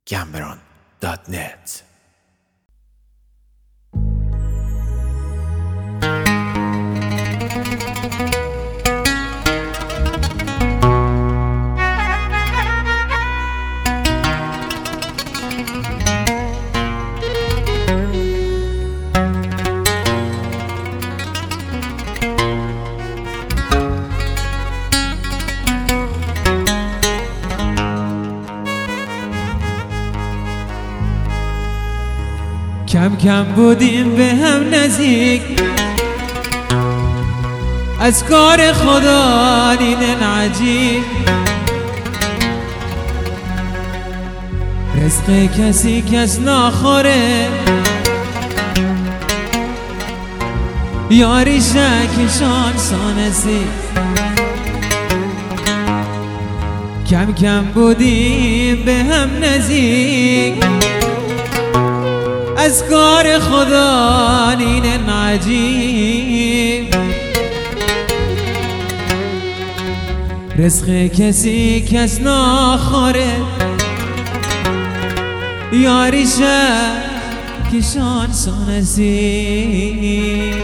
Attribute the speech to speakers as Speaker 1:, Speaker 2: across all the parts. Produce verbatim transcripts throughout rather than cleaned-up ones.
Speaker 1: گمبران دات نت.
Speaker 2: کم کم بودیم به هم نزدیک، از کار خدا دیدن عجیب. رزق کسی کس ناخوره، یاری شکشان سانسی. کم کم بودیم به هم نزدیک، از کار خدا نین عجیب. رزق کسی کس ناخوره، یاری کشان سانسی.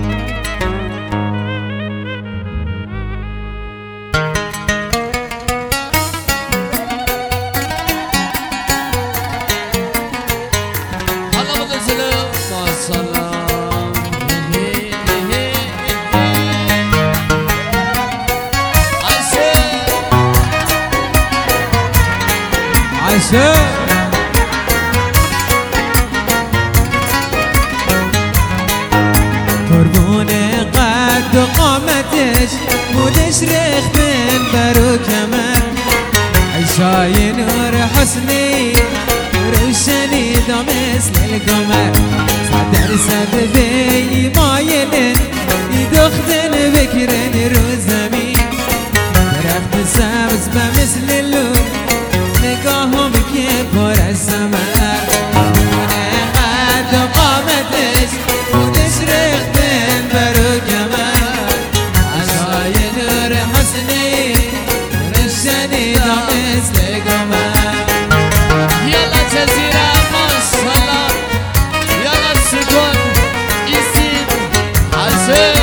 Speaker 2: قربون قد و قامتش بودش ریخت من برو کمر. عشای نور حسنی روشنی دا مثل القمر. صد درصد بی مایلن ای دختن بکرن رو زمین. درخت سبز به مثل لون نگاهم که پر از ثمر. قربون قد و قامتش بودش ریخت من برو کمر. عشای نور حسنی روشنی دا مثل القمر.
Speaker 3: یالا جزیره ماشالله، یالا سکون ایسید حسن.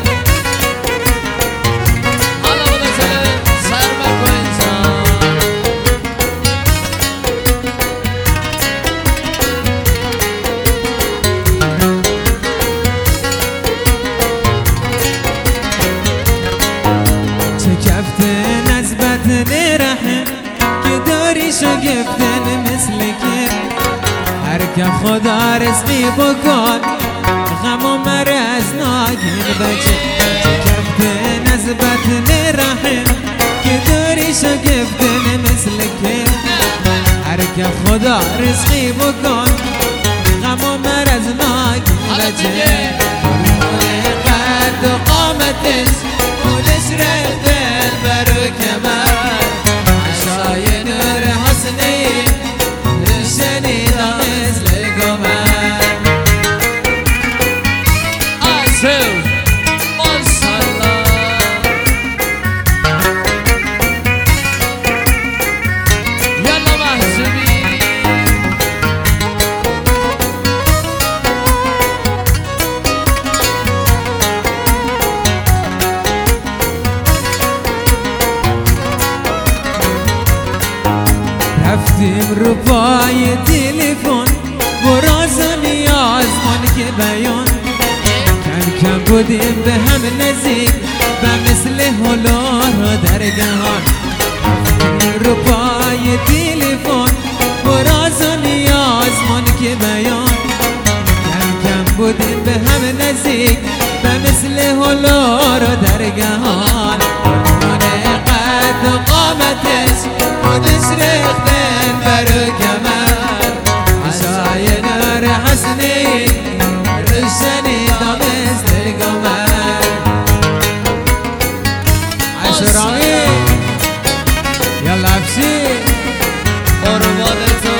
Speaker 3: حالا بوده چله سرمه کنجان.
Speaker 2: چه کفتن از بدن رحم که داری شگفتن مثل که. هر که خدا رزقی بکن غم و مرز ناگیر بچه. چه کفتن از بدن رحم که داری شگفتن مثل که. هر که خدا رزقی بکن غم و مرز ناگیر بچه. قد و قامتش بودش ریختن برو کمر. عشای نور حسنی روشنی دا مثل القمر.
Speaker 3: حسن ماشالله. یالا محسوبی
Speaker 2: رفتیم رو پای تلفن براز و نیاز من که بیان. کم کم بودیم به هم نزدیک و مثل هلار در دهان. رفتیم رو پای تلفن براز و نیاز من که بیان. کم کم بودیم به هم نزدیک و مثل هلار در دهان. قد و قامتش بودش ریختن برو کمر. عشای نور حسنی روشنی دا مثل القمر. عشرامی یالا افشی
Speaker 3: قربان تو.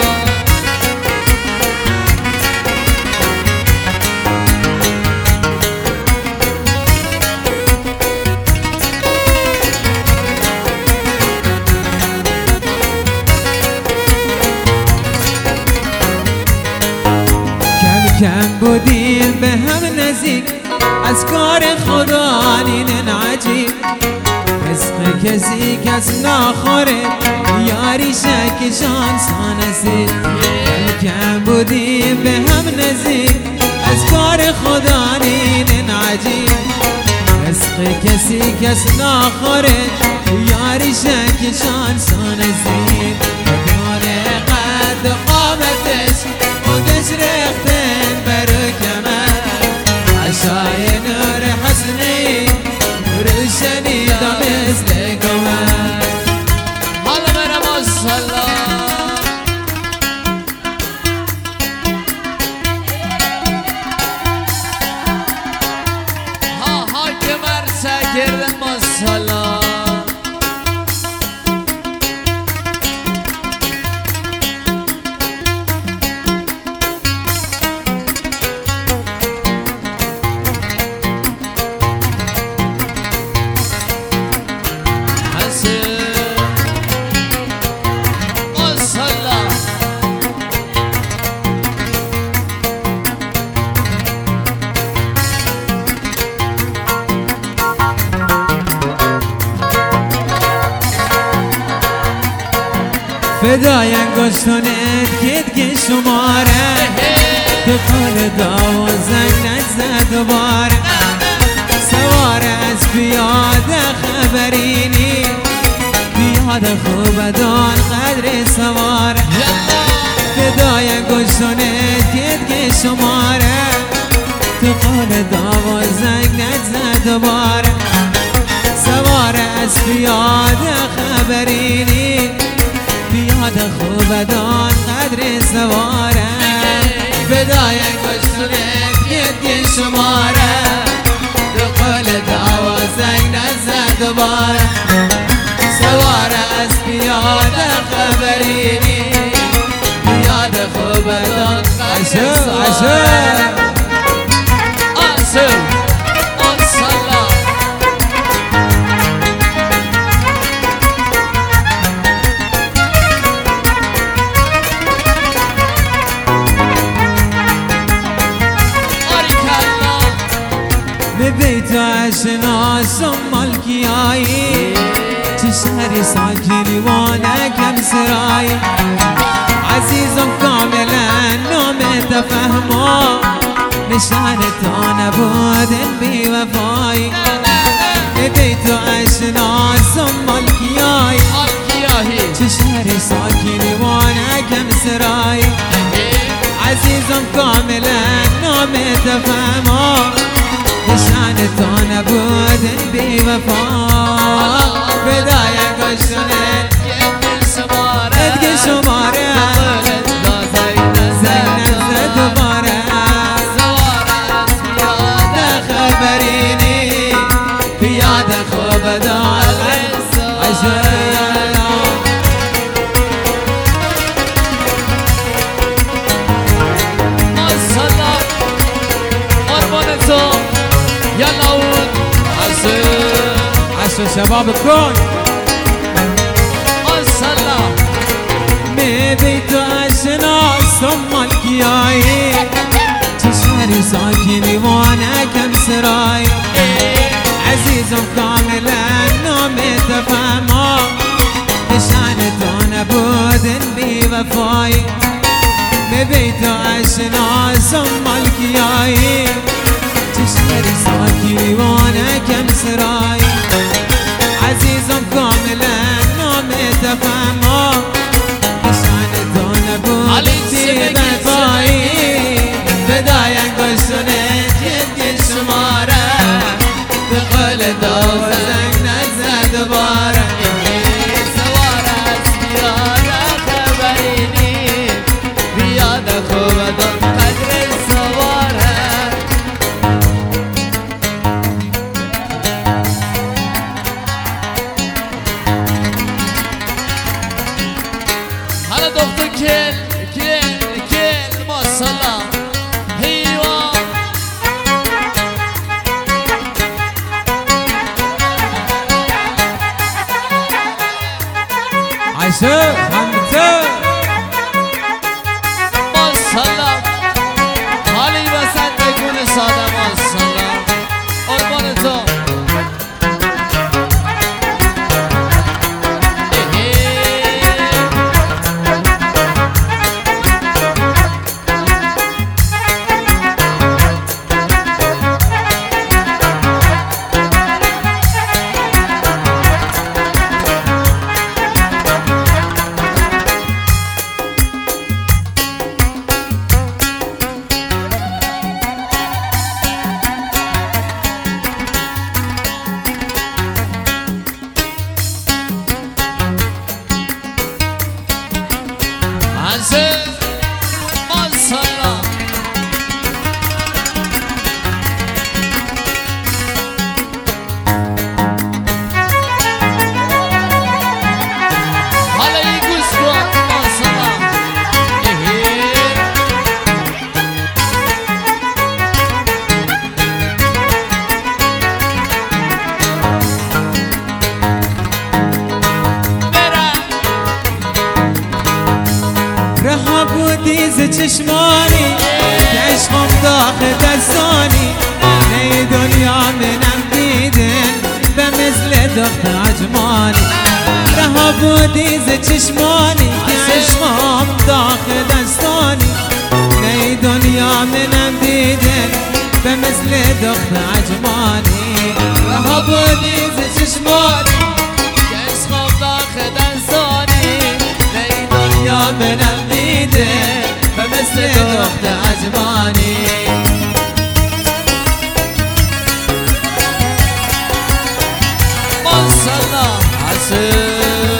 Speaker 2: کم بودیم به هم نزدیک از کار خدا نین عجیب رزق کسی کس ناخوره یاری شکشان سانسی کم بودیم به هم نزدیک از کار خدا نین عجیب رزق کسی کس ناخوره یاری شکشان سانسی بدون قد قامتش خودش رختن برو کمر عشای نور حسنی روشنی دا مثل گوهر
Speaker 3: حالا برم ماشالله ها ها که مرسه گردن ماشالله
Speaker 2: فدای انگشتانت کت که شماره تو قول داو زنگ نزد دوباره سوار از پیاده خبرینی پیاده خوب دان قدر سواره فدای انگشتانت کت که شماره تو قول داو زنگ نزد دوباره سوار از پیاده خبرینی پیاده خوب دان قدر سواره فدای انگشتانت یه که شماره دو قول دعوا زنگ نزد دوباره سواره از پیاده خبرینی پیاده خوب دان قدر سواره
Speaker 3: آسو آسالا
Speaker 2: به بیت اشناس و ملکیایی چه شهری ساکنی و نکم سرایی عزیزم کاملا نام تفهما نشان تا نبودن بی وفایی به بیت اشناس و ملکیایی چه شهری ساکنی و نکم سرایی عزیزم کاملا نام تفهما نشان تا نبودن بی وفا فدای انگشتانت ادگه شماره زنگ نزد دوباره خبرینی پیاده خوب دار عشق
Speaker 3: يلا ود
Speaker 2: عسل عسل شباب الكون
Speaker 3: الصلاة
Speaker 2: می بیت اشنا سمال کیایی چشمری ساکنی وانا کم سرای عزیزم کاملا نام تفهما نشان تو نبودن بی وفایی می بیت اشنا سمال کیایی چشمری ساکنی وانا کم سرای عزیزم کاملا نام تفهما نشان تو نبود بی وفایی فدای انگشتانت که شماره به قول دو زنگ نزد دوباره
Speaker 3: سوار از پیاده خبرینی پیاده خوب دان قدر سواره حالا دختر کل کل کل ماشالله هیوا
Speaker 2: عشق همته
Speaker 3: ماشالله حالی
Speaker 2: بودی ز چشمانی که عشقم داخل دستانی نه دنیا منم دیدن به مثل دخت عجمانی رها بودی ز چشمانی که عشقم داخل دستانی نه دنیا منم دیدن به مثل دخت عجمانی رها بودی ز چشمانی که عشقم داخل دستانی نه دنیا منم دیدن به مثل دخت عجمانی
Speaker 3: ماشاءالله حسن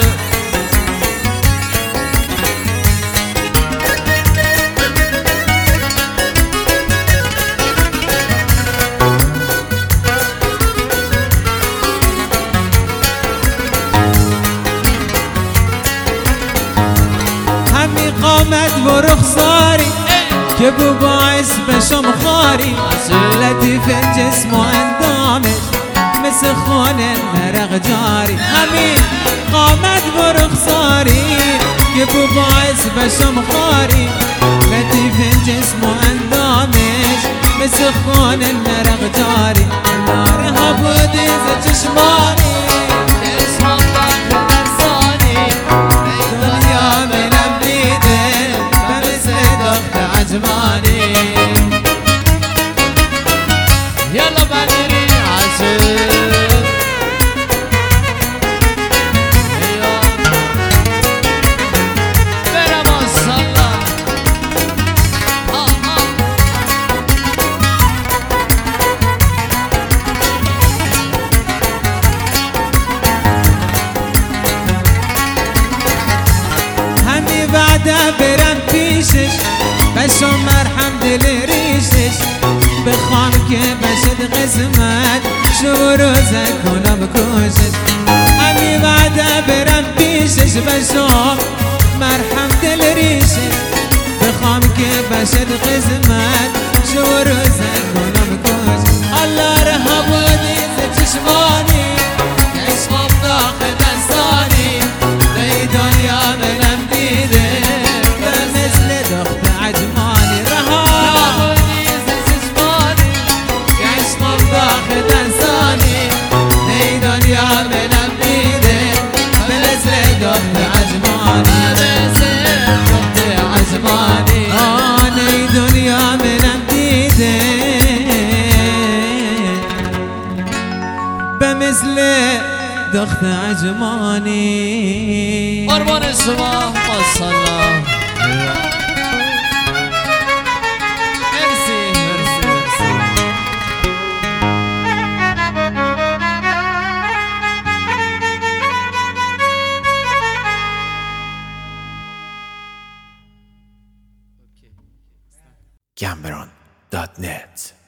Speaker 2: قامت و رخساری که بو باعث بشم خاری لطیف جسم و اندامش مثل خون مرق جاری همین قامت و رخساری که بو باعث بشم خاری لطیف جسم و اندامش مثل خون مرق جاری نارها بودی ز چشمانی
Speaker 3: يلا بدري عسل برا مصلى
Speaker 2: همي بعدها برم پیشش بشم مرهم دل ریشش بخوام که بشد قسمت شو روزه کنم کوشش همین بعده برم پیشش بشم مرهم دل ریشش بخوام که بشد قسمت شو روزه کنم کوشش الله رها بودی ز چشمانی که عشقم داخل دستانی لی دنیا منم دیده به مثل دخت عجمانی مثل دخت عجمانی
Speaker 3: قربان شما ماشاءالله مرسی مرسی مرسی
Speaker 1: Cameron dot net